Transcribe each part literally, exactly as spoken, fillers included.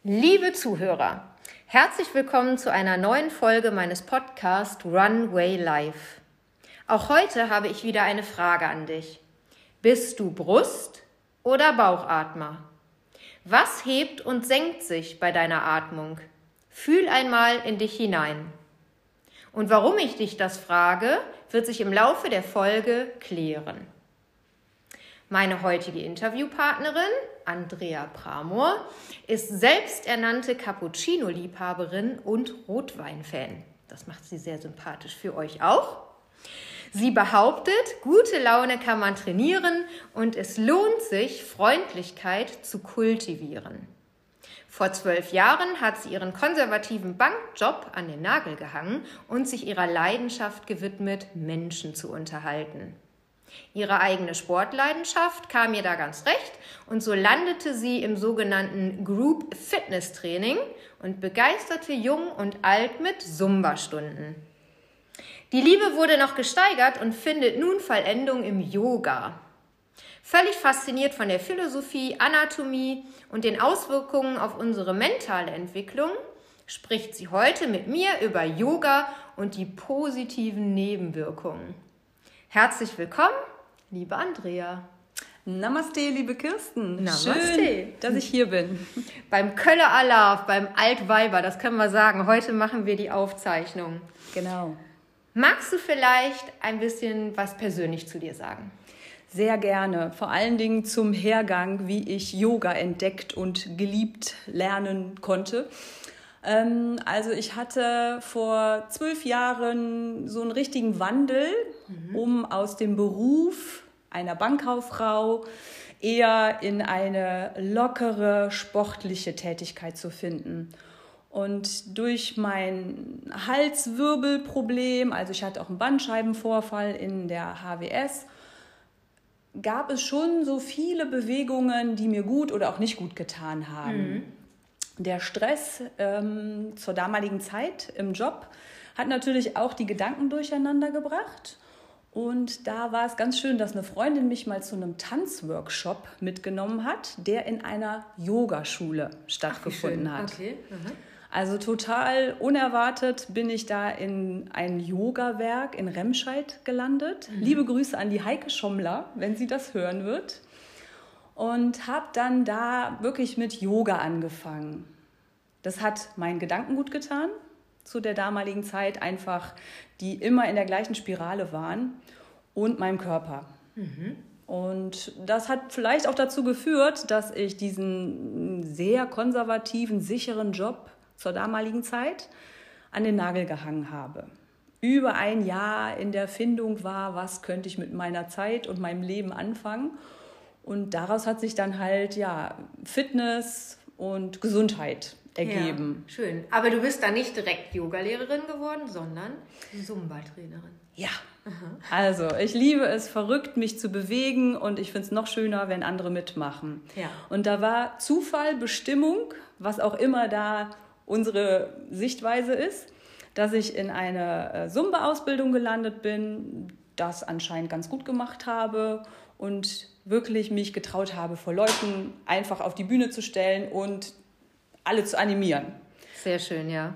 Liebe Zuhörer, herzlich willkommen zu einer neuen Folge meines Podcasts Runway Life. Auch heute habe ich wieder eine Frage an dich. Bist du Brust- oder Bauchatmer? Was hebt und senkt sich bei deiner Atmung? Fühl einmal in dich hinein. Und warum ich dich das frage, wird sich im Laufe der Folge klären. Meine heutige Interviewpartnerin, Andrea Pramor, ist selbsternannte Cappuccino-Liebhaberin und Rotwein-Fan. Das macht sie sehr sympathisch, für euch auch. Sie behauptet, gute Laune kann man trainieren und es lohnt sich, Freundlichkeit zu kultivieren. Vor zwölf Jahren hat sie ihren konservativen Bankjob an den Nagel gehangen und sich ihrer Leidenschaft gewidmet, Menschen zu unterhalten. Ihre eigene Sportleidenschaft kam ihr da ganz recht und so landete sie im sogenannten Group Fitness Training und begeisterte Jung und Alt mit Zumba-Stunden. Die Liebe wurde noch gesteigert und findet nun Vollendung im Yoga. Völlig fasziniert von der Philosophie, Anatomie und den Auswirkungen auf unsere mentale Entwicklung, spricht sie heute mit mir über Yoga und die positiven Nebenwirkungen. Herzlich willkommen, liebe Andrea. Namaste, liebe Kirsten. Namaste. Schön, dass ich hier bin. Beim Kölle Alarv, beim Altweiber, das können wir sagen. Heute machen wir die Aufzeichnung. Genau. Magst du vielleicht ein bisschen was persönlich zu dir sagen? Sehr gerne. Vor allen Dingen zum Hergang, wie ich Yoga entdeckt und geliebt lernen konnte. Also ich hatte vor zwölf Jahren so einen richtigen Wandel, mhm. um aus dem Beruf einer Bankkauffrau eher in eine lockere, sportliche Tätigkeit zu finden. Und durch mein Halswirbelproblem, also ich hatte auch einen Bandscheibenvorfall in der H W S, gab es schon so viele Bewegungen, die mir gut oder auch nicht gut getan haben. Mhm. Der Stress ähm, zur damaligen Zeit im Job hat natürlich auch die Gedanken durcheinander gebracht. Und da war es ganz schön, dass eine Freundin mich mal zu einem Tanzworkshop mitgenommen hat, der in einer Yogaschule stattgefunden Ach, hat. Okay. Mhm. Also total unerwartet bin ich da in ein Yogawerk in Remscheid gelandet. Mhm. Liebe Grüße an die Heike Schommler, wenn sie das hören wird. Und habe dann da wirklich mit Yoga angefangen. Das hat meinen Gedanken gut getan, zu der damaligen Zeit einfach, die immer in der gleichen Spirale waren, und meinem Körper. Mhm. Und das hat vielleicht auch dazu geführt, dass ich diesen sehr konservativen, sicheren Job zur damaligen Zeit an den Nagel gehangen habe. Über ein Jahr in der Findung war, was könnte ich mit meiner Zeit und meinem Leben anfangen. Und daraus hat sich dann halt ja Fitness und Gesundheit ergeben. Ja, schön. Aber du bist dann nicht direkt Yogalehrerin geworden, sondern Zumba-Trainerin. Ja. Aha. Also ich liebe es, verrückt mich zu bewegen, und ich finde es noch schöner, wenn andere mitmachen. Ja. Und da war Zufall, Bestimmung, was auch immer da unsere Sichtweise ist, dass ich in eine Zumba-Ausbildung gelandet bin, das anscheinend ganz gut gemacht habe und wirklich mich getraut habe, vor Leuten einfach auf die Bühne zu stellen und alle zu animieren. Sehr schön, ja.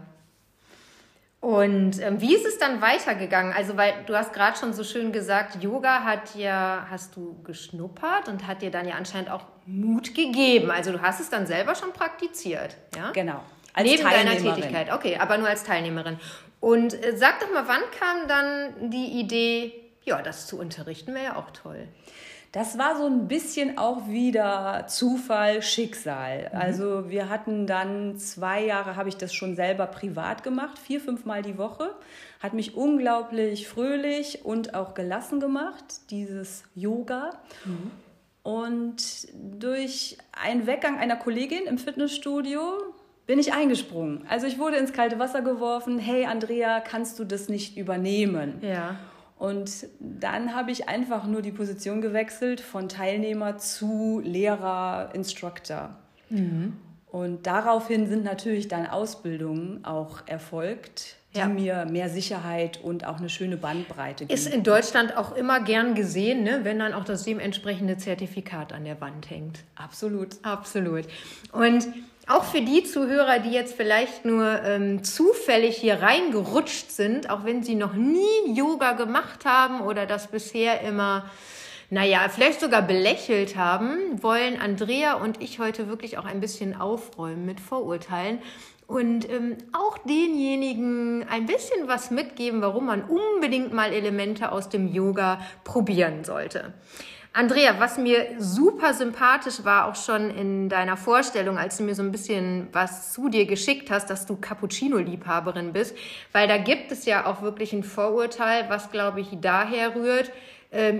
Und ähm, wie ist es dann weitergegangen? Also, weil du hast gerade schon so schön gesagt, Yoga hat ja, hast du geschnuppert und hat dir dann ja anscheinend auch Mut gegeben. Also du hast es dann selber schon praktiziert, ja? Genau. Als Neben deiner Tätigkeit, okay, aber nur als Teilnehmerin. Und äh, sag doch mal, wann kam dann die Idee, ja, das zu unterrichten wäre ja auch toll. Das war so ein bisschen auch wieder Zufall, Schicksal. Mhm. Also wir hatten dann zwei Jahre, habe ich das schon selber privat gemacht, vier, fünf Mal die Woche. Hat mich unglaublich fröhlich und auch gelassen gemacht, dieses Yoga. Mhm. Und durch einen Weggang einer Kollegin im Fitnessstudio bin ich eingesprungen. Also ich wurde ins kalte Wasser geworfen. Hey Andrea, kannst du das nicht übernehmen? Ja. Und dann habe ich einfach nur die Position gewechselt von Teilnehmer zu Lehrer, Instructor. Mhm. Und daraufhin sind natürlich dann Ausbildungen auch erfolgt, die ja. mir mehr Sicherheit und auch eine schöne Bandbreite geben. Ist in Deutschland auch immer gern gesehen, ne? Wenn dann auch das dementsprechende Zertifikat an der Wand hängt. Absolut. Absolut. Und Auch für die Zuhörer, die jetzt vielleicht nur ähm, zufällig hier reingerutscht sind, auch wenn sie noch nie Yoga gemacht haben oder das bisher immer, naja, vielleicht sogar belächelt haben, wollen Andrea und ich heute wirklich auch ein bisschen aufräumen mit Vorurteilen und ähm, auch denjenigen ein bisschen was mitgeben, warum man unbedingt mal Elemente aus dem Yoga probieren sollte. Andrea, was mir super sympathisch war, auch schon in deiner Vorstellung, als du mir so ein bisschen was zu dir geschickt hast, dass du Cappuccino-Liebhaberin bist, weil da gibt es ja auch wirklich ein Vorurteil, was, glaube ich, daher rührt, ähm,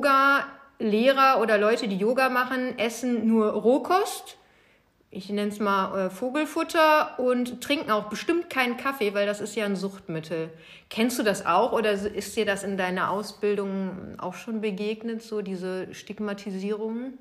Yoga-Lehrer oder Leute, die Yoga machen, essen nur Rohkost, ich nenne es mal äh, Vogelfutter und trinken auch bestimmt keinen Kaffee, weil das ist ja ein Suchtmittel. Kennst du das auch oder ist dir das in deiner Ausbildung auch schon begegnet, so diese Stigmatisierung?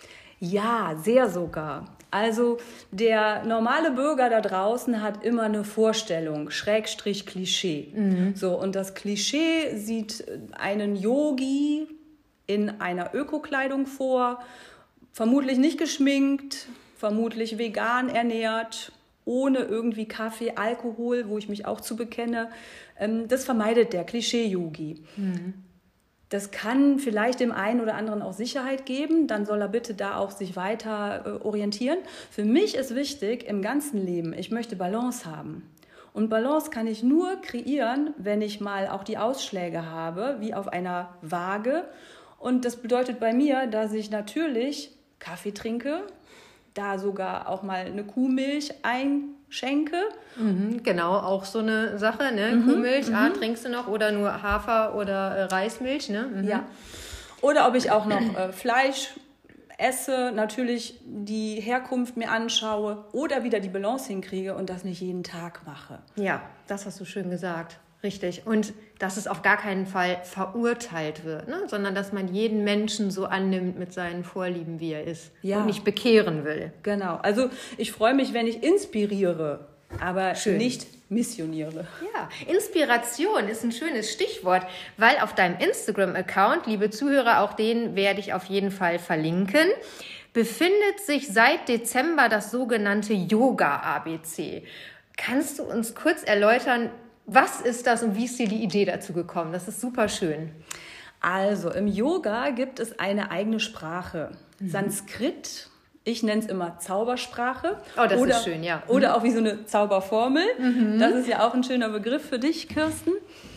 Ja, sehr sogar. Also der normale Bürger da draußen hat immer eine Vorstellung, Schrägstrich Klischee. Mhm. So, und das Klischee sieht einen Yogi in einer Ökokleidung vor, vermutlich nicht geschminkt, vermutlich vegan ernährt, ohne irgendwie Kaffee, Alkohol, wo ich mich auch zu bekenne. Das vermeidet der Klischee-Yogi. Mhm. Das kann vielleicht dem einen oder anderen auch Sicherheit geben, dann soll er bitte da auch sich weiter äh, orientieren. Für mich ist wichtig im ganzen Leben, ich möchte Balance haben. Und Balance kann ich nur kreieren, wenn ich mal auch die Ausschläge habe, wie auf einer Waage. Und das bedeutet bei mir, dass ich natürlich Kaffee trinke, da sogar auch mal eine Kuhmilch einschenke. Mhm, genau, auch so eine Sache, ne? Mhm, Kuhmilch, mhm. Ah, trinkst du noch oder nur Hafer- oder äh, Reismilch, ne? Mhm. Ja. Oder ob ich auch noch äh, Fleisch esse, natürlich die Herkunft mir anschaue oder wieder die Balance hinkriege und das nicht jeden Tag mache. Ja, das hast du schön gesagt. Richtig. Und dass es auf gar keinen Fall verurteilt wird, ne? Sondern dass man jeden Menschen so annimmt mit seinen Vorlieben, wie er ist, ja. Und nicht bekehren will. Genau. Also ich freue mich, wenn ich inspiriere, aber Schön. Nicht missioniere. Ja, Inspiration ist ein schönes Stichwort, weil auf deinem Instagram-Account, liebe Zuhörer, auch den werde ich auf jeden Fall verlinken, befindet sich seit Dezember das sogenannte Yoga-A B C. Kannst du uns kurz erläutern, was ist das und wie ist dir die Idee dazu gekommen? Das ist super schön. Also im Yoga gibt es eine eigene Sprache. Mhm. Sanskrit, ich nenne es immer Zaubersprache. Oh, das oder, ist schön, ja. Oder mhm. auch wie so eine Zauberformel. Mhm. Das ist ja auch ein schöner Begriff für dich, Kirsten.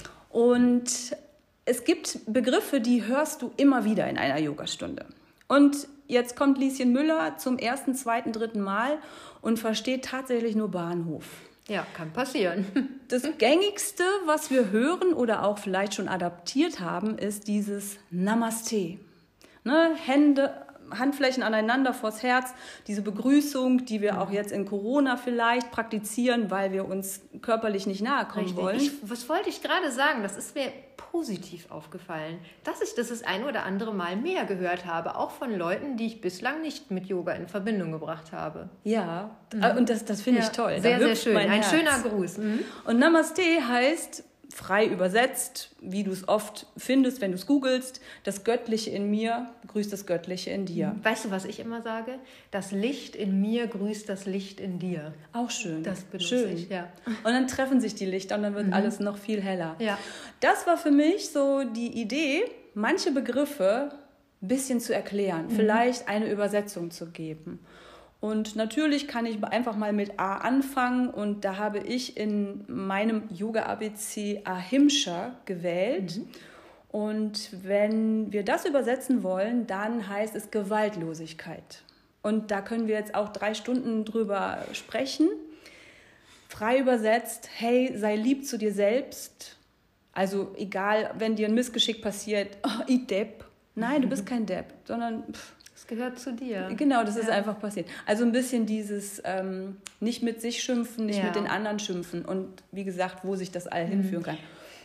Und es gibt Begriffe, die hörst du immer wieder in einer Yogastunde. Und jetzt kommt Lieschen Müller zum ersten, zweiten, dritten Mal und versteht tatsächlich nur Bahnhof. Ja, kann passieren. Das Gängigste, was wir hören oder auch vielleicht schon adaptiert haben, ist dieses Namaste. Ne? Hände, Handflächen aneinander vors Herz, diese Begrüßung, die wir auch jetzt in Corona vielleicht praktizieren, weil wir uns körperlich nicht nahe kommen Richtig. wollen. Ich, was wollte ich gerade sagen? Das ist mir positiv aufgefallen, dass ich das das ein oder andere Mal mehr gehört habe, auch von Leuten, die ich bislang nicht mit Yoga in Verbindung gebracht habe. Ja, mhm. und das, das finde ich ja, toll. Sehr, sehr schön. Ein Herz. schöner Gruß. Mhm. Und Namaste heißt, frei übersetzt, wie du es oft findest, wenn du es googelst, das Göttliche in mir grüßt das Göttliche in dir. Weißt du, was ich immer sage? Das Licht in mir grüßt das Licht in dir. Auch schön. Das benutze schön. ich, ja. Und dann treffen sich die Lichter und dann wird mhm. alles noch viel heller. Ja. Das war für mich so die Idee, manche Begriffe ein bisschen zu erklären, mhm. vielleicht eine Übersetzung zu geben. Und natürlich kann ich einfach mal mit A anfangen und da habe ich in meinem Yoga-A B C Ahimsa gewählt. Mhm. Und wenn wir das übersetzen wollen, dann heißt es Gewaltlosigkeit. Und da können wir jetzt auch drei Stunden drüber sprechen. Frei übersetzt, hey, sei lieb zu dir selbst. Also egal, wenn dir ein Missgeschick passiert, oh, ich Depp. Nein, du bist kein Depp, sondern... Pff, gehört zu dir. Genau, das ja. ist einfach passiert. Also ein bisschen dieses ähm, nicht mit sich schimpfen, nicht ja. mit den anderen schimpfen und wie gesagt, wo sich das all hinführen kann.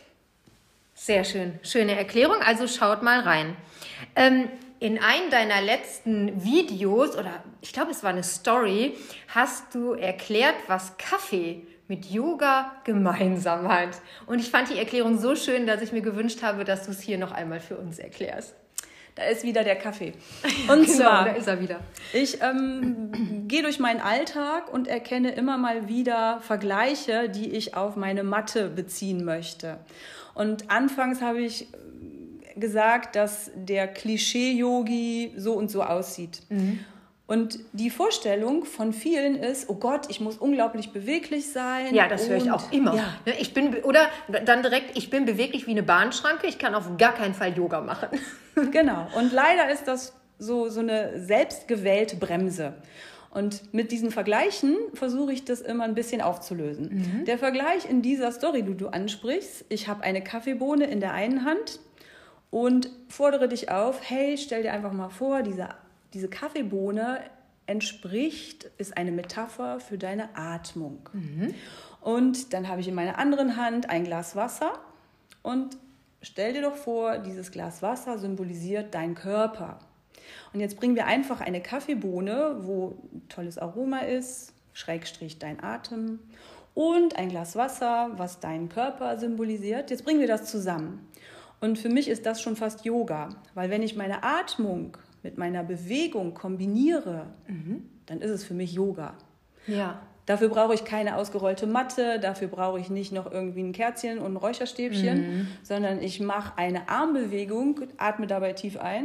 Sehr schön, schöne Erklärung, also schaut mal rein. Ähm, in einem deiner letzten Videos, oder ich glaube, es war eine Story, hast du erklärt, was Kaffee mit Yoga gemeinsam hat. Und ich fand die Erklärung so schön, dass ich mir gewünscht habe, dass du es hier noch einmal für uns erklärst. Da ist wieder der Kaffee. Und genau, zwar, da ist er wieder. Ich ähm, gehe durch meinen Alltag und erkenne immer mal wieder Vergleiche, die ich auf meine Matte beziehen möchte. Und anfangs habe ich gesagt, dass der Klischee-Yogi so und so aussieht. Mhm. Und die Vorstellung von vielen ist, oh Gott, ich muss unglaublich beweglich sein. Ja, das höre ich auch immer. Ja. Ich bin, oder dann direkt, ich bin beweglich wie eine Bahnschranke, ich kann auf gar keinen Fall Yoga machen. Genau. Und leider ist das so, so eine selbstgewählte Bremse. Und mit diesen Vergleichen versuche ich das immer ein bisschen aufzulösen. Mhm. Der Vergleich in dieser Story, die du ansprichst, ich habe eine Kaffeebohne in der einen Hand und fordere dich auf, hey, stell dir einfach mal vor, diese Diese Kaffeebohne entspricht, ist eine Metapher für deine Atmung. Mhm. Und dann habe ich in meiner anderen Hand ein Glas Wasser und stell dir doch vor, dieses Glas Wasser symbolisiert deinen Körper. Und jetzt bringen wir einfach eine Kaffeebohne, wo ein tolles Aroma ist, Schrägstrich dein Atem, und ein Glas Wasser, was deinen Körper symbolisiert. Jetzt bringen wir das zusammen. Und für mich ist das schon fast Yoga, weil wenn ich meine Atmung mit meiner Bewegung kombiniere, mhm. dann ist es für mich Yoga. Ja. Dafür brauche ich keine ausgerollte Matte, dafür brauche ich nicht noch irgendwie ein Kerzchen und ein Räucherstäbchen, mhm. sondern ich mache eine Armbewegung, atme dabei tief ein,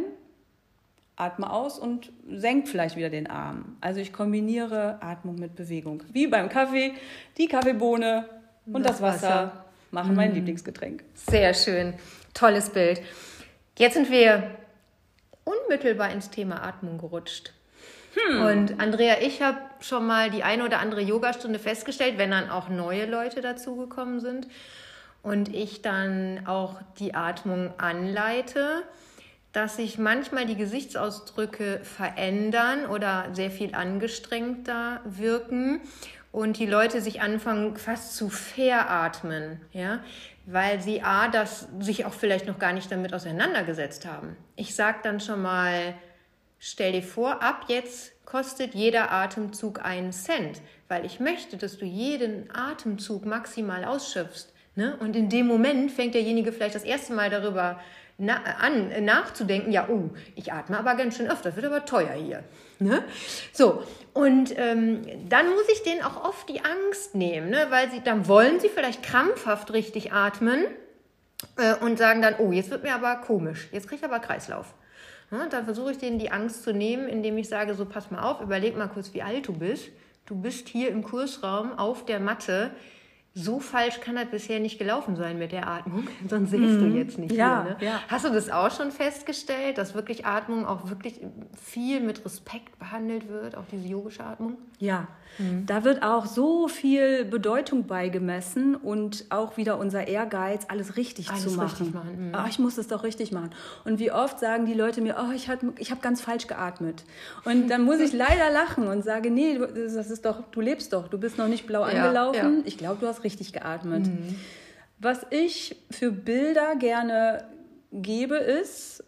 atme aus und senke vielleicht wieder den Arm. Also ich kombiniere Atmung mit Bewegung. Wie beim Kaffee, die Kaffeebohne und das, das Wasser, Wasser machen mhm. mein Lieblingsgetränk. Sehr schön, tolles Bild. Jetzt sind wir unmittelbar ins Thema Atmung gerutscht. Hm. Und Andrea, ich habe schon mal die eine oder andere Yogastunde festgestellt, wenn dann auch neue Leute dazugekommen sind und ich dann auch die Atmung anleite, dass sich manchmal die Gesichtsausdrücke verändern oder sehr viel angestrengter wirken und die Leute sich anfangen fast zu veratmen, ja, weil sie A, das sich auch vielleicht noch gar nicht damit auseinandergesetzt haben. Ich sage dann schon mal, stell dir vor, ab jetzt kostet jeder Atemzug einen Cent, weil ich möchte, dass du jeden Atemzug maximal ausschöpfst. Ne? Und in dem Moment fängt derjenige vielleicht das erste Mal darüber na- an, nachzudenken, ja, oh, ich atme aber ganz schön öfter, das wird aber teuer hier. Ne? So, und ähm, dann muss ich denen auch oft die Angst nehmen, ne? Weil sie, dann wollen sie vielleicht krampfhaft richtig atmen äh, und sagen dann, oh, jetzt wird mir aber komisch, jetzt kriege ich aber Kreislauf. Ja, und dann versuche ich denen die Angst zu nehmen, indem ich sage, so pass mal auf, überleg mal kurz, wie alt du bist. Du bist hier im Kursraum auf der Matte. So falsch kann das bisher nicht gelaufen sein mit der Atmung, sonst sähst mhm. du jetzt nicht ja, hier. Ne? Ja. Hast du das auch schon festgestellt, dass wirklich Atmung auch wirklich viel mit Respekt behandelt wird, auch diese yogische Atmung? Ja, mhm. da wird auch so viel Bedeutung beigemessen und auch wieder unser Ehrgeiz, alles richtig alles zu machen. Richtig machen. Mhm. Oh, ich muss es doch richtig machen. Und wie oft sagen die Leute mir, oh, ich habe ich hab ganz falsch geatmet. Und dann muss ich leider lachen und sage, nee, das ist doch, du lebst doch, du bist noch nicht blau ja, angelaufen. Ja. Ich glaube, du hast richtig geatmet. Mhm. Was ich für Bilder gerne gebe, ist,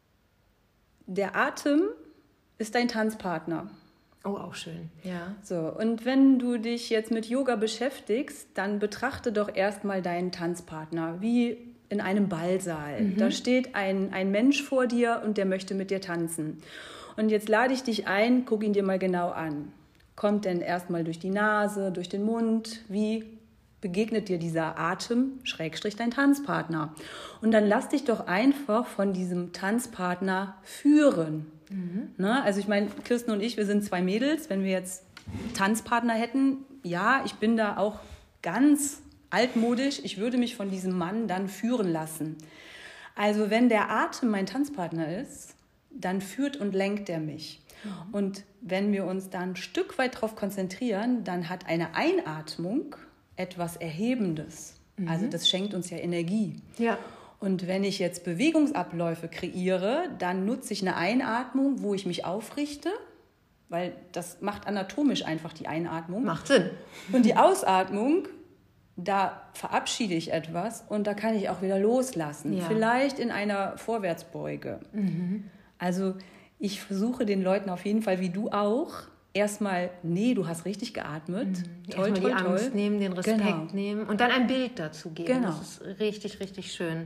der Atem ist dein Tanzpartner. Oh, auch schön. Ja. So, und wenn du dich jetzt mit Yoga beschäftigst, dann betrachte doch erstmal deinen Tanzpartner, wie in einem Ballsaal. Mhm. Da steht ein, ein Mensch vor dir und der möchte mit dir tanzen. Und jetzt lade ich dich ein, guck ihn dir mal genau an. Kommt denn erstmal durch die Nase, durch den Mund, wie begegnet dir dieser Atem, Schrägstrich dein Tanzpartner. Und dann lass dich doch einfach von diesem Tanzpartner führen. Mhm. Na, also ich meine, Kirsten und ich, wir sind zwei Mädels. Wenn wir jetzt Tanzpartner hätten, ja, ich bin da auch ganz altmodisch. Ich würde mich von diesem Mann dann führen lassen. Also wenn der Atem mein Tanzpartner ist, dann führt und lenkt er mich. Mhm. Und wenn wir uns dann ein Stück weit darauf konzentrieren, dann hat eine Einatmung etwas Erhebendes. Mhm. Also das schenkt uns ja Energie. Ja. Und wenn ich jetzt Bewegungsabläufe kreiere, dann nutze ich eine Einatmung, wo ich mich aufrichte, weil das macht anatomisch einfach die Einatmung. Macht Sinn. Und die Ausatmung, da verabschiede ich etwas und da kann ich auch wieder loslassen. Ja. Vielleicht in einer Vorwärtsbeuge. Mhm. Also ich versuche den Leuten auf jeden Fall, wie du auch, erstmal, nee, du hast richtig geatmet. Mhm. Toll, erstmal toll, die Angst toll. nehmen, den Respekt genau. nehmen und dann ein Bild dazu geben. Genau. Das ist richtig, richtig schön.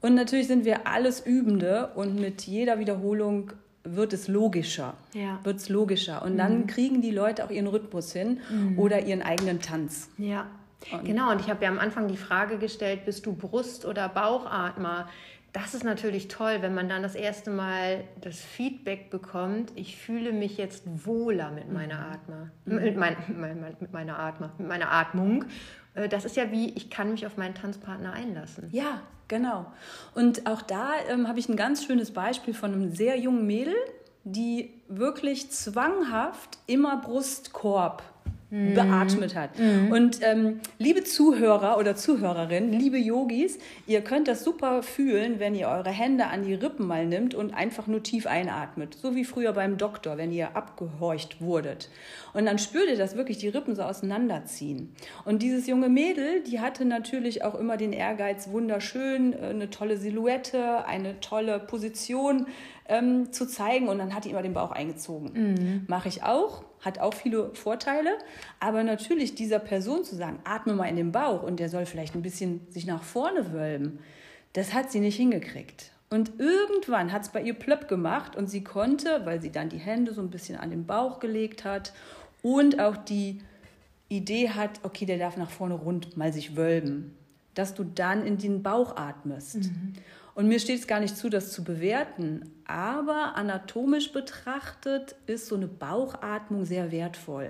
Und natürlich sind wir alles Übende und mit jeder Wiederholung wird es logischer. Ja. Wird es logischer. Und dann mhm. kriegen die Leute auch ihren Rhythmus hin mhm. oder ihren eigenen Tanz. Ja, und genau. Und ich habe ja am Anfang die Frage gestellt, bist du Brust- oder Bauchatmer? Das ist natürlich toll, wenn man dann das erste Mal das Feedback bekommt, ich fühle mich jetzt wohler mit meiner Atmer, mhm. mit, mein, mit meiner Atmer, mit meiner Atmung. Das ist ja wie, ich kann mich auf meinen Tanzpartner einlassen. Ja, genau. Und auch da ähm, habe ich ein ganz schönes Beispiel von einem sehr jungen Mädel, die wirklich zwanghaft immer Brustkorb mhm. beatmet hat. Mhm. Und ähm, liebe Zuhörer oder Zuhörerinnen, liebe Yogis, ihr könnt das super fühlen, wenn ihr eure Hände an die Rippen mal nimmt und einfach nur tief einatmet. So wie früher beim Doktor, wenn ihr abgehorcht wurdet. Und dann spürt ihr, dass wirklich die Rippen so auseinanderziehen. Und dieses junge Mädel, die hatte natürlich auch immer den Ehrgeiz, wunderschön, eine tolle Silhouette, eine tolle Position ähm, zu zeigen. Und dann hat die immer den Bauch eingezogen. Mhm. Mache ich auch, hat auch viele Vorteile. Aber natürlich dieser Person zu sagen, atme mal in den Bauch und der soll vielleicht ein bisschen sich nach vorne wölben, das hat sie nicht hingekriegt. Und irgendwann hat es bei ihr plöpp gemacht und sie konnte, weil sie dann die Hände so ein bisschen an den Bauch gelegt hat und auch die Idee hat, okay, der darf nach vorne rund mal sich wölben, dass du dann in den Bauch atmest. Mhm. Und mir steht es gar nicht zu, das zu bewerten, aber anatomisch betrachtet ist so eine Bauchatmung sehr wertvoll.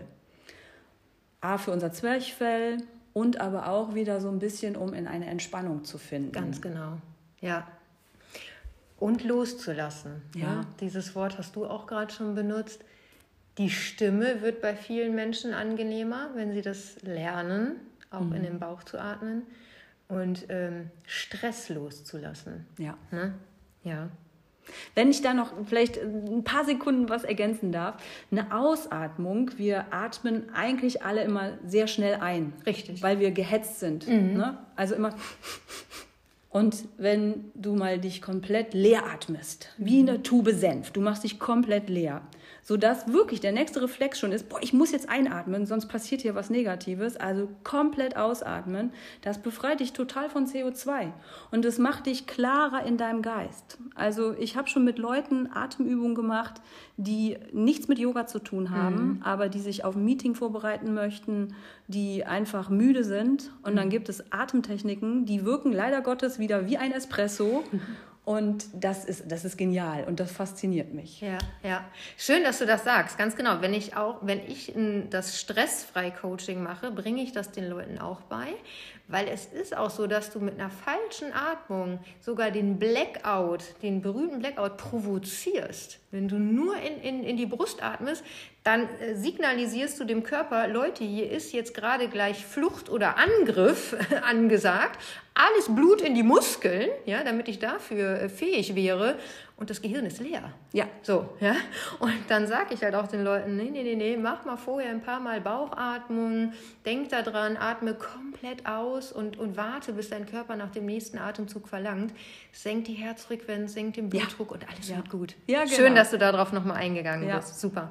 A, für unser Zwerchfell und aber auch wieder so ein bisschen, um in eine Entspannung zu finden. Ganz genau, ja. Und loszulassen. Ja. Ja. Dieses Wort hast du auch gerade schon benutzt. Die Stimme wird bei vielen Menschen angenehmer, wenn sie das lernen, auch mhm. in den Bauch zu atmen. Und ähm, Stress loszulassen. Ja. Ne? Ja. Wenn ich da noch vielleicht ein paar Sekunden was ergänzen darf, eine Ausatmung, wir atmen eigentlich alle immer sehr schnell ein. Richtig. Weil wir gehetzt sind. Mhm. Ne? Also immer... Und wenn du mal dich komplett leer atmest, wie eine Tube Senf, du machst dich komplett leer, sodass wirklich der nächste Reflex schon ist, boah, ich muss jetzt einatmen, sonst passiert hier was Negatives, also komplett ausatmen, das befreit dich total von C O zwei und es macht dich klarer in deinem Geist. Also ich habe schon mit Leuten Atemübungen gemacht, die nichts mit Yoga zu tun haben, mhm. aber die sich auf ein Meeting vorbereiten möchten, die einfach müde sind und mhm. dann gibt es Atemtechniken, die wirken leider Gottes wieder wie ein Espresso. Und das ist, das ist genial und das fasziniert mich. Ja, ja. Schön, dass du das sagst. Ganz genau. Wenn ich auch, wenn ich das Stressfrei-Coaching mache, bringe ich das den Leuten auch bei. Weil es ist auch so, dass du mit einer falschen Atmung sogar den Blackout, den berühmten Blackout provozierst. Wenn du nur in, in, in die Brust atmest, dann signalisierst du dem Körper, Leute, hier ist jetzt gerade gleich Flucht oder Angriff angesagt. Alles Blut in die Muskeln, ja, damit ich dafür fähig wäre. Und das Gehirn ist leer. Ja. So, ja. Und dann sage ich halt auch den Leuten, nee, nee, nee, nee, mach mal vorher ein paar Mal Bauchatmung, denk da dran, atme komplett aus und, und warte, bis dein Körper nach dem nächsten Atemzug verlangt. Senkt die Herzfrequenz, senkt den Blutdruck ja. und alles ja. wird gut. Ja, genau. Schön, dass du darauf nochmal eingegangen ja. bist. Super.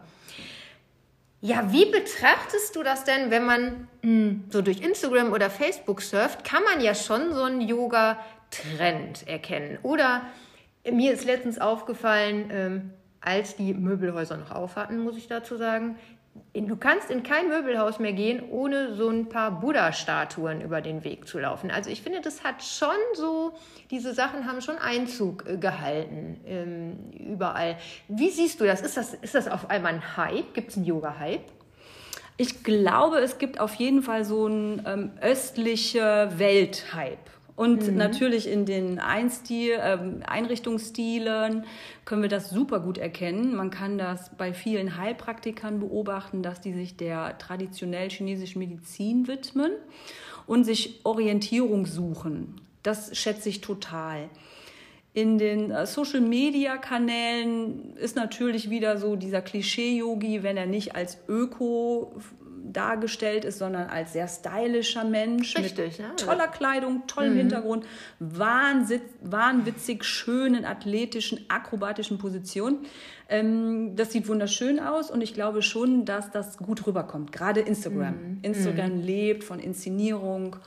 Ja, wie betrachtest du das denn, wenn man mh, so durch Instagram oder Facebook surft, kann man ja schon so einen Yoga-Trend erkennen. Oder mir ist letztens aufgefallen, ähm, als die Möbelhäuser noch auf hatten, muss ich dazu sagen, du kannst in kein Möbelhaus mehr gehen, ohne so ein paar Buddha-Statuen über den Weg zu laufen. Also ich finde, das hat schon so, diese Sachen haben schon Einzug äh, gehalten ähm, überall. Wie siehst du das? Ist das, ist das auf einmal ein Hype? Gibt es einen Yoga-Hype? Ich glaube, es gibt auf jeden Fall so einen ähm, östliche Welt-Hype. Und mhm. natürlich in den Einstil, ähm, Einrichtungsstilen können wir das super gut erkennen. Man kann das bei vielen Heilpraktikern beobachten, dass die sich der traditionell chinesischen Medizin widmen und sich Orientierung suchen. Das schätze ich total. In den äh, Social-Media-Kanälen ist natürlich wieder so dieser Klischee-Yogi, wenn er nicht als Öko dargestellt ist, sondern als sehr stylischer Mensch. Richtig, mit ja. toller Kleidung, tollem mhm. Hintergrund, wahnwitz, wahnwitzig schönen, athletischen, akrobatischen Positionen. Ähm, das sieht wunderschön aus und ich glaube schon, dass das gut rüberkommt. Gerade Instagram. Mhm. Instagram mhm. lebt von Inszenierung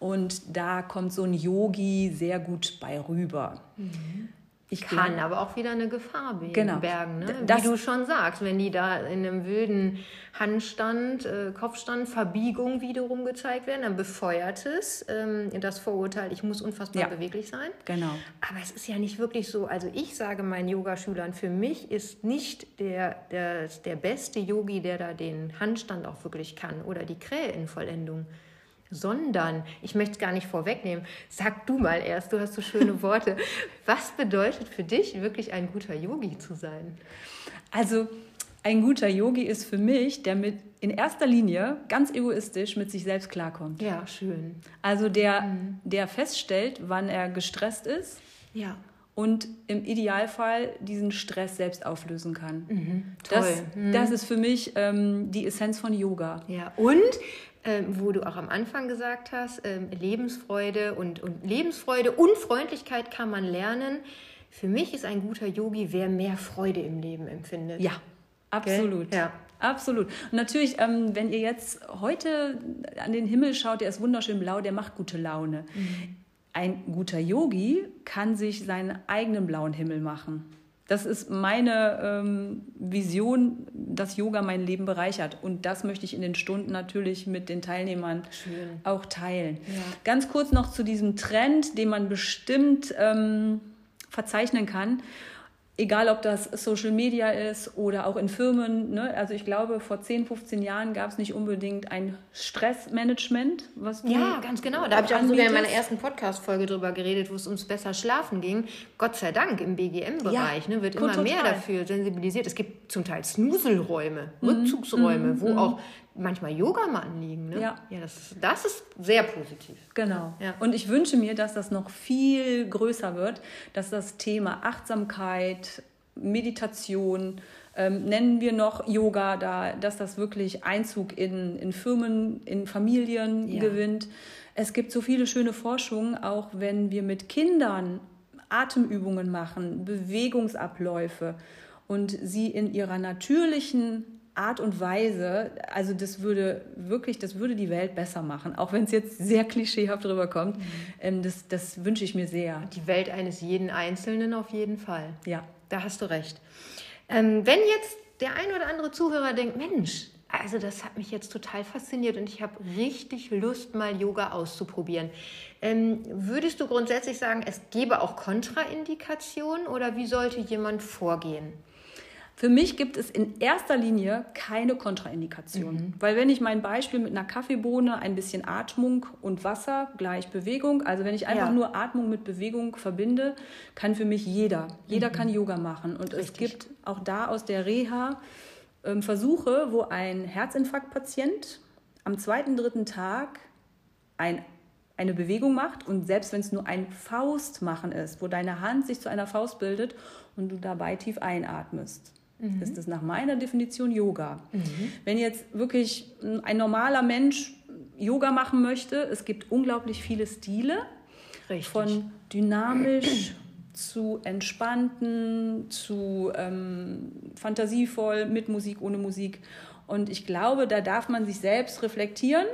Und da kommt so ein Yogi sehr gut bei rüber. Mhm. Ich Kann bin, aber auch wieder eine Gefahr be- Genau. bergen, ne? Das- Wie du schon sagst, wenn die da in einem wilden Handstand, äh, Kopfstand, Verbiegung wiederum gezeigt werden, dann befeuert es ähm, das Vorurteil, ich muss unfassbar Ja. beweglich sein. Genau. Aber es ist ja nicht wirklich so, also ich sage meinen Yogaschülern, für mich ist nicht der, der, der beste Yogi, der da den Handstand auch wirklich kann oder die Krähe in Vollendung, sondern, ich möchte es gar nicht vorwegnehmen, sag du mal erst, du hast so schöne Worte. Was bedeutet für dich, wirklich ein guter Yogi zu sein? Also ein guter Yogi ist für mich, der mit in erster Linie ganz egoistisch mit sich selbst klarkommt. Ja, schön. Also der, mhm. der feststellt, wann er gestresst ist. Ja. Und im Idealfall diesen Stress selbst auflösen kann. Mhm. Toll. Das, mhm. das ist für mich ähm, die Essenz von Yoga. Ja, und ähm, wo du auch am Anfang gesagt hast, ähm, Lebensfreude und, und Lebensfreude und Freundlichkeit kann man lernen. Für mich ist ein guter Yogi, wer mehr Freude im Leben empfindet. Ja, absolut. Okay? Ja. Absolut. Und natürlich, ähm, wenn ihr jetzt heute an den Himmel schaut, der ist wunderschön blau, der macht gute Laune. Mhm. Ein guter Yogi kann sich seinen eigenen blauen Himmel machen. Das ist meine ähm, Vision, dass Yoga mein Leben bereichert. Und das möchte ich in den Stunden natürlich mit den Teilnehmern Schön. auch teilen. Ja. Ganz kurz noch zu diesem Trend, den man bestimmt ähm, verzeichnen kann. Egal, ob das Social Media ist oder auch in Firmen. Ne? Also ich glaube, vor zehn, fünfzehn Jahren gab es nicht unbedingt ein Stressmanagement. Was du ja, ganz genau. Da habe ich auch anbietest. sogar in meiner ersten Podcast-Folge drüber geredet, wo es ums besser Schlafen ging. Gott sei Dank im B G M-Bereich ja, ne, wird immer total. mehr dafür sensibilisiert. Es gibt zum Teil Snuselräume, mhm. Rückzugsräume, mhm. wo mhm. auch manchmal Yogamatten liegen. Ne? Ja, ja das, das ist sehr positiv. Genau. Ja. Und ich wünsche mir, dass das noch viel größer wird, dass das Thema Achtsamkeit, Meditation, ähm, nennen wir noch Yoga, da, dass das wirklich Einzug in, in Firmen, in Familien ja. gewinnt. Es gibt so viele schöne Forschungen, auch wenn wir mit Kindern Atemübungen machen, Bewegungsabläufe und sie in ihrer natürlichen Art und Weise, also das würde wirklich, das würde die Welt besser machen, auch wenn es jetzt sehr klischeehaft rüberkommt. Mhm. Ähm, das, das wünsche ich mir sehr. Die Welt eines jeden Einzelnen auf jeden Fall. Ja. Da hast du recht. Ähm, wenn jetzt der ein oder andere Zuhörer denkt, Mensch, also das hat mich jetzt total fasziniert und ich habe richtig Lust, mal Yoga auszuprobieren. Ähm, würdest du grundsätzlich sagen, es gäbe auch Kontraindikationen oder wie sollte jemand vorgehen? Für mich gibt es in erster Linie keine Kontraindikation. Mhm. Weil wenn ich mein Beispiel mit einer Kaffeebohne, ein bisschen Atmung und Wasser gleich Bewegung, also wenn ich einfach ja. nur Atmung mit Bewegung verbinde, kann für mich jeder. Jeder mhm. kann Yoga machen. Und Richtig. Es gibt auch da aus der Reha ähm, Versuche, wo ein Herzinfarktpatient am zweiten, dritten Tag ein eine Bewegung macht und selbst wenn es nur ein Faustmachen ist, wo deine Hand sich zu einer Faust bildet und du dabei tief einatmest, mhm. ist das nach meiner Definition Yoga. Mhm. Wenn jetzt wirklich ein normaler Mensch Yoga machen möchte, es gibt unglaublich viele Stile, Richtig. Von dynamisch zu entspannten, zu ähm, fantasievoll, mit Musik, ohne Musik. Und ich glaube, da darf man sich selbst reflektieren.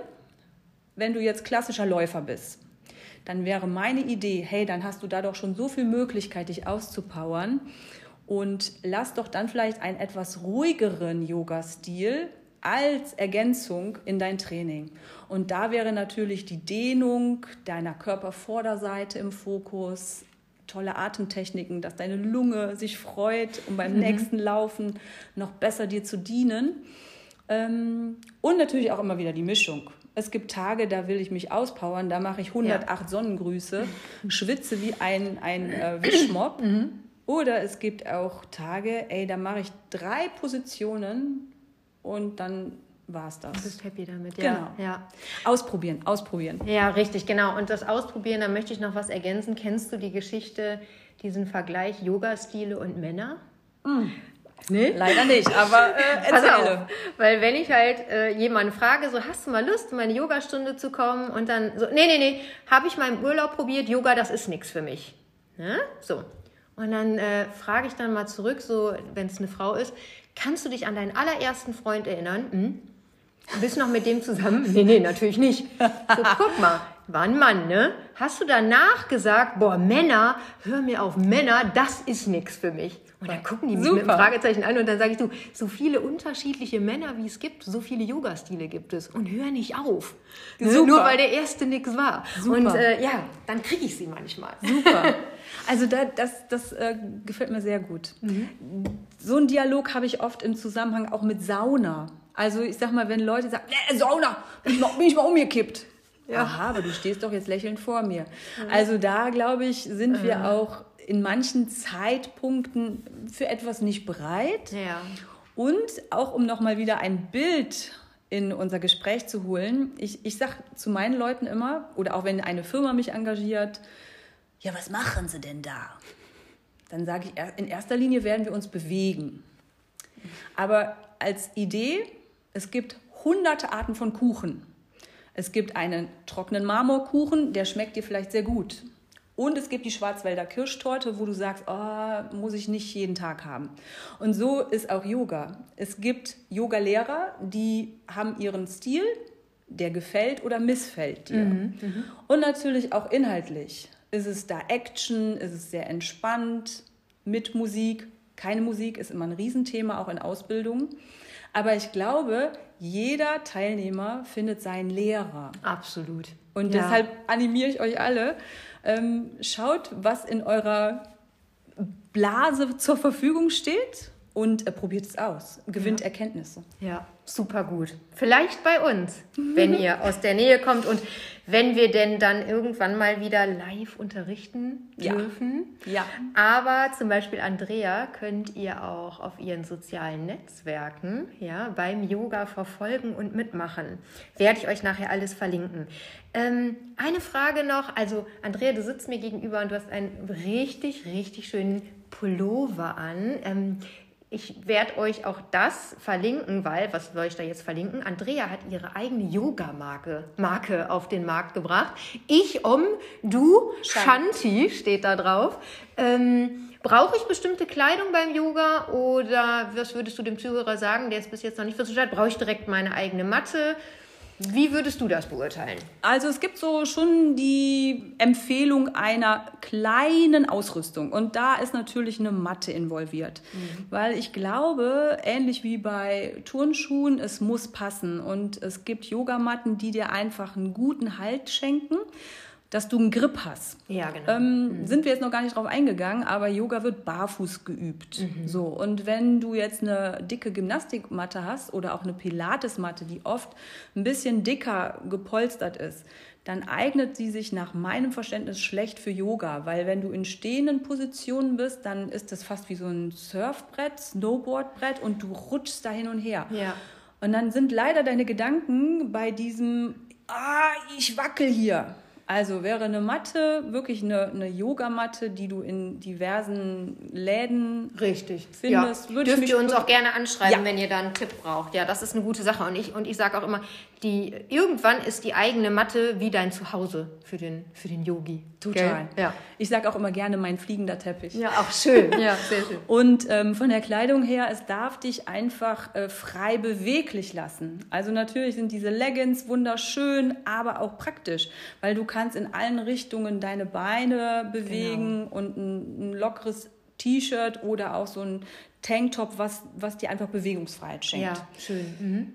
Wenn du jetzt klassischer Läufer bist, dann wäre meine Idee, hey, dann hast du da doch schon so viel Möglichkeit, dich auszupowern und lass doch dann vielleicht einen etwas ruhigeren Yoga-Stil als Ergänzung in dein Training. Und da wäre natürlich die Dehnung deiner Körpervorderseite im Fokus, tolle Atemtechniken, dass deine Lunge sich freut, um beim mhm. nächsten Laufen noch besser dir zu dienen. Und natürlich auch immer wieder die Mischung. Es gibt Tage, da will ich mich auspowern, da mache ich hundertacht ja. Sonnengrüße, schwitze wie ein, ein äh, Wischmopp. Mhm. Oder es gibt auch Tage, ey, da mache ich drei Positionen und dann war es das. Du bist happy damit, ja. Genau. Ja. Ausprobieren, ausprobieren. Ja, richtig, genau. Und das Ausprobieren, da möchte ich noch was ergänzen. Kennst du die Geschichte, diesen Vergleich Yoga-Stile und Männer? Mhm. Nee, leider nicht, aber äh, erzähle. Pass auf, weil wenn ich halt äh, jemanden frage, so, hast du mal Lust, in meine Yogastunde zu kommen? Und dann so, nee, nee, nee, habe ich mal im Urlaub probiert, Yoga, das ist nichts für mich. Ja? So. Und dann äh, frage ich dann mal zurück, so, wenn es eine Frau ist, kannst du dich an deinen allerersten Freund erinnern? Hm? Bist du noch mit dem zusammen? Nee, nee, natürlich nicht. So, guck mal, war ein Mann, ne? Hast du danach gesagt, boah, Männer, hör mir auf, Männer, das ist nix für mich. Und dann gucken die mich Super. mit einem Fragezeichen an und dann sage ich, du, so viele unterschiedliche Männer, wie es gibt, so viele Yoga-Stile gibt es. Und hör nicht auf. Ne? Super. Nur weil der erste nix war. Super. Und äh, ja, dann kriege ich sie manchmal. Super. Also da, das, das äh, gefällt mir sehr gut. Mhm. So einen Dialog habe ich oft im Zusammenhang auch mit Sauna. Also ich sag mal, wenn Leute sagen, nee, Sauna, bin ich mal, bin ich mal umgekippt. Ja. Aha, aber du stehst doch jetzt lächelnd vor mir. Mhm. Also da, glaube ich, sind wir mhm. auch in manchen Zeitpunkten für etwas nicht bereit. Ja. Und auch, um nochmal wieder ein Bild in unser Gespräch zu holen, ich, ich sage zu meinen Leuten immer, oder auch wenn eine Firma mich engagiert, ja, was machen Sie denn da? Dann sage ich, in erster Linie werden wir uns bewegen. Aber als Idee, es gibt hunderte Arten von Kuchen. Es gibt einen trockenen Marmorkuchen, der schmeckt dir vielleicht sehr gut. Und es gibt die Schwarzwälder Kirschtorte, wo du sagst, oh, muss ich nicht jeden Tag haben. Und so ist auch Yoga. Es gibt Yoga-Lehrer, die haben ihren Stil, der gefällt oder missfällt dir. Mhm, mh. Und natürlich auch inhaltlich. Ist es da Action, ist es sehr entspannt, mit Musik. Keine Musik ist immer ein Riesenthema, auch in Ausbildungen. Aber ich glaube, jeder Teilnehmer findet seinen Lehrer. Absolut. Und ja. deshalb animiere ich euch alle, ähm, schaut, was in eurer Blase zur Verfügung steht und äh, probiert es aus. Gewinnt ja. Erkenntnisse. Ja, super gut. Vielleicht bei uns, wenn ihr aus der Nähe kommt und wenn wir denn dann irgendwann mal wieder live unterrichten dürfen. Ja. ja. Aber zum Beispiel Andrea könnt ihr auch auf ihren sozialen Netzwerken ja, beim Yoga verfolgen und mitmachen. Werde ich euch nachher alles verlinken. Ähm, eine Frage noch. Also Andrea, du sitzt mir gegenüber und du hast einen richtig, richtig schönen Pullover an. Ähm, Ich werde euch auch das verlinken, weil, was soll ich da jetzt verlinken? Andrea hat ihre eigene Yoga-Marke Marke auf den Markt gebracht. Ich, Om, du, Shanti steht da drauf. Ähm, brauche ich bestimmte Kleidung beim Yoga oder was würdest du dem Zuhörer sagen, der es bis jetzt noch nicht versucht hat? Brauche ich direkt meine eigene Matte? Wie würdest du das beurteilen? Also es gibt so schon die Empfehlung einer kleinen Ausrüstung und da ist natürlich eine Matte involviert, mhm. weil ich glaube, ähnlich wie bei Turnschuhen, es muss passen und es gibt Yogamatten, die dir einfach einen guten Halt schenken, dass du einen Grip hast. Ja, genau. Ähm, mhm. Sind wir jetzt noch gar nicht drauf eingegangen, aber Yoga wird barfuß geübt. Mhm. So, und wenn du jetzt eine dicke Gymnastikmatte hast oder auch eine Pilatesmatte, die oft ein bisschen dicker gepolstert ist, dann eignet sie sich nach meinem Verständnis schlecht für Yoga, weil wenn du in stehenden Positionen bist, dann ist das fast wie so ein Surfbrett, Snowboardbrett und du rutschst da hin und her. Ja. Und dann sind leider deine Gedanken bei diesem, ah, ich wackel hier. Also wäre eine Matte, wirklich eine, eine Yogamatte, die du in diversen Läden Richtig findest. Ja. Würde Dürft ich ihr uns auch gerne anschreiben, ja. wenn ihr da einen Tipp braucht. Ja, das ist eine gute Sache. Und ich, und ich sage auch immer, die, irgendwann ist die eigene Matte wie dein Zuhause für den, für den Yogi. Total. Ja. Ich sage auch immer gerne mein fliegender Teppich. Ja, auch schön. Ja, sehr schön. Und ähm, von der Kleidung her, es darf dich einfach äh, frei beweglich lassen. Also natürlich sind diese Leggings wunderschön, aber auch praktisch, weil du kannst in allen Richtungen deine Beine bewegen genau. und ein, ein lockeres T-Shirt oder auch so ein Tanktop, was, was dir einfach Bewegungsfreiheit schenkt. Ja, schön. Mhm.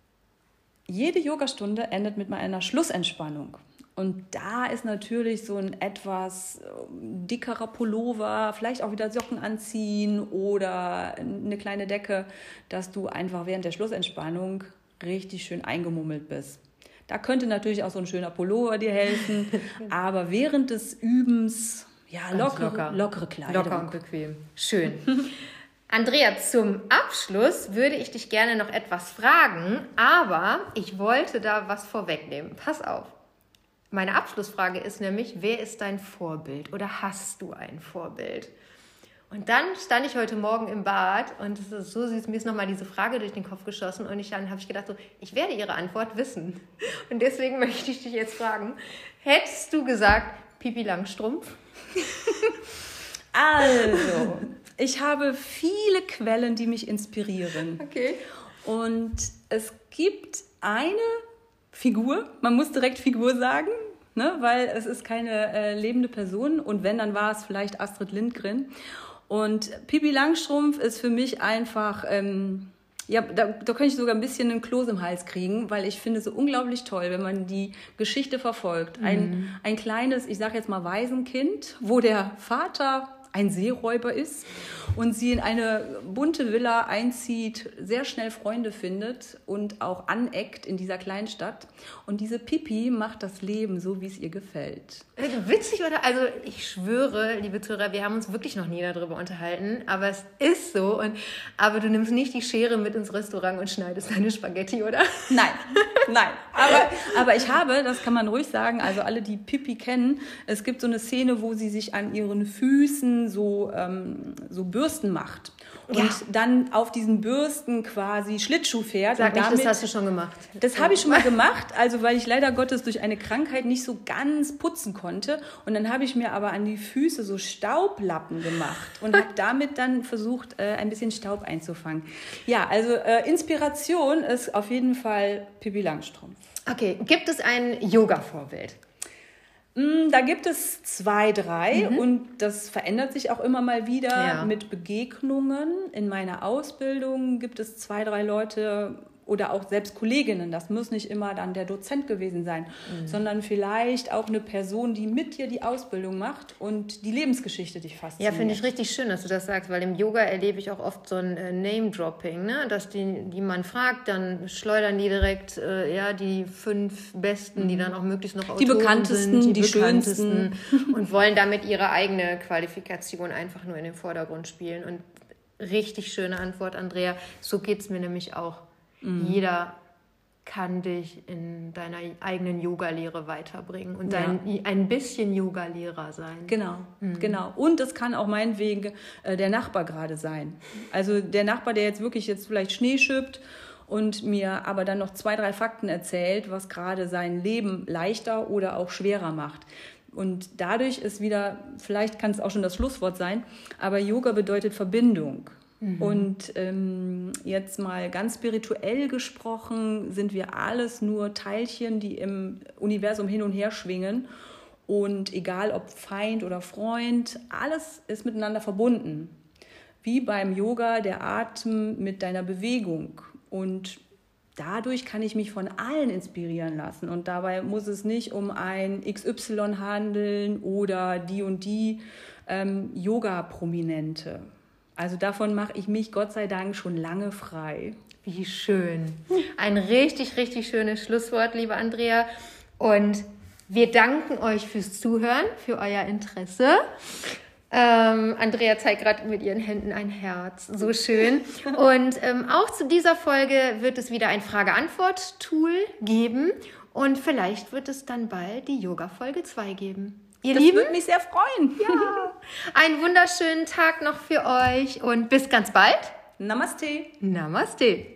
Jede Yogastunde endet mit einer Schlussentspannung. Und da ist natürlich so ein etwas dickerer Pullover, vielleicht auch wieder Socken anziehen oder eine kleine Decke, dass du einfach während der Schlussentspannung richtig schön eingemummelt bist. Da könnte natürlich auch so ein schöner Pullover dir helfen, aber während des Übens, ja, lockere, locker. lockere Kleidung. Locker und bequem. Schön. Andrea, zum Abschluss würde ich dich gerne noch etwas fragen, aber ich wollte da was vorwegnehmen. Pass auf. Meine Abschlussfrage ist nämlich, wer ist dein Vorbild oder hast du ein Vorbild? Und dann stand ich heute Morgen im Bad und es ist so süß, mir ist nochmal diese Frage durch den Kopf geschossen und ich, dann habe ich gedacht, so, ich werde ihre Antwort wissen. Und deswegen möchte ich dich jetzt fragen, hättest du gesagt Pippi Langstrumpf? Also, ich habe viele Quellen, die mich inspirieren. Okay. Und es gibt eine Figur, man muss direkt Figur sagen, ne? Weil es ist keine äh, lebende Person und wenn, dann war es vielleicht Astrid Lindgren. Und Pippi Langstrumpf ist für mich einfach, ähm, ja, da, da könnte ich sogar ein bisschen einen Kloß im Hals kriegen, weil ich finde es so unglaublich toll, wenn man die Geschichte verfolgt. Ein, mhm. ein kleines, ich sage jetzt mal Waisenkind, wo der Vater ein Seeräuber ist und sie in eine bunte Villa einzieht, sehr schnell Freunde findet und auch aneckt in dieser kleinen Stadt. Und diese Pippi macht das Leben so, wie es ihr gefällt. Witzig, oder? Also ich schwöre, liebe Zuhörer, wir haben uns wirklich noch nie darüber unterhalten, aber es ist so. Und, aber du nimmst nicht die Schere mit ins Restaurant und schneidest deine Spaghetti, oder? Nein, nein. Aber, aber ich habe, das kann man ruhig sagen, also alle, die Pippi kennen, es gibt so eine Szene, wo sie sich an ihren Füßen so, ähm, so Bürsten macht. Und ja. dann auf diesen Bürsten quasi Schlittschuh fährt. Sag und nicht, damit, das hast du schon gemacht. Das habe ich schon mal gemacht, also weil ich leider Gottes durch eine Krankheit nicht so ganz putzen konnte. Und dann habe ich mir aber an die Füße so Staublappen gemacht und habe damit dann versucht, äh, ein bisschen Staub einzufangen. Ja, also äh, Inspiration ist auf jeden Fall Pippi Langstrumpf. Okay, gibt es ein Yoga-Vorbild? Da gibt es zwei, drei mhm. und das verändert sich auch immer mal wieder ja. mit Begegnungen. In meiner Ausbildung gibt es zwei, drei Leute oder auch selbst Kolleginnen. Das muss nicht immer dann der Dozent gewesen sein, mhm. sondern vielleicht auch eine Person, die mit dir die Ausbildung macht und die Lebensgeschichte dich fasziniert. Ja, finde ich richtig schön, dass du das sagst, weil im Yoga erlebe ich auch oft so ein äh, Name-Dropping, ne? Dass die, die man fragt, dann schleudern die direkt äh, ja, die fünf Besten, mhm. die dann auch möglichst noch Autoren die bekanntesten, sind, die, die schönsten und wollen damit ihre eigene Qualifikation einfach nur in den Vordergrund spielen. Und richtig schöne Antwort, Andrea. So geht es mir nämlich auch. Mhm. Jeder kann dich in deiner eigenen Yoga-Lehre weiterbringen und ja. dein, ein bisschen Yoga-Lehrer sein. Genau, mhm. genau. Und es kann auch meinetwegen äh, der Nachbar gerade sein. Also der Nachbar, der jetzt wirklich jetzt vielleicht Schnee schippt und mir aber dann noch zwei, drei Fakten erzählt, was gerade sein Leben leichter oder auch schwerer macht. Und dadurch ist wieder, vielleicht kann es auch schon das Schlusswort sein, aber Yoga bedeutet Verbindung. Mhm. Und ähm, jetzt mal ganz spirituell gesprochen, sind wir alles nur Teilchen, die im Universum hin und her schwingen. Und egal ob Feind oder Freund, alles ist miteinander verbunden. Wie beim Yoga der Atem mit deiner Bewegung. Und dadurch kann ich mich von allen inspirieren lassen. Und dabei muss es nicht um ein X Y handeln oder die und die ähm, Yoga-Prominente. Also davon mache ich mich Gott sei Dank schon lange frei. Wie schön. Ein richtig, richtig schönes Schlusswort, liebe Andrea. Und wir danken euch fürs Zuhören, für euer Interesse. Ähm, Andrea zeigt gerade mit ihren Händen ein Herz. So schön. Und ähm, auch zu dieser Folge wird es wieder ein Frage-Antwort-Tool geben. Und vielleicht wird es dann bald die Yoga-Folge zwei geben. Ihr das Lieben, würde mich sehr freuen. Ja. Einen wunderschönen Tag noch für euch und bis ganz bald. Namaste. Namaste.